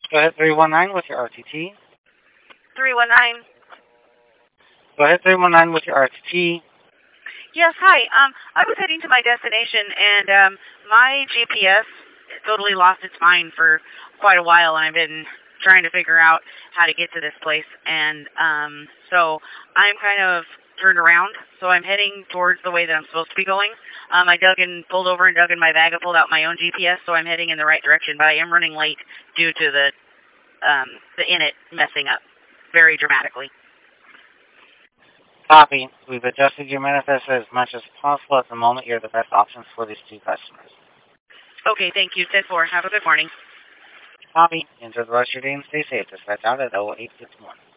Go ahead 319 with your RTT. 319. Go ahead 319 with your RTT. Yes, hi. I was heading to my destination, and my GPS totally lost its mind for quite a while, and I've been trying to figure out how to get to this place. And so I'm kind of turned around, so I'm heading towards the way that I'm supposed to be going. I pulled over and dug in my bag. I pulled out my own GPS, so I'm heading in the right direction, but I am running late due to the init messing up very dramatically. Copy. We've adjusted your manifest as much as possible. At the moment, you're the best options for these two customers. Okay, thank you. 10-4. Have a good morning. Copy. Enjoy the rest of your day and stay safe. Dispatch out at 0861.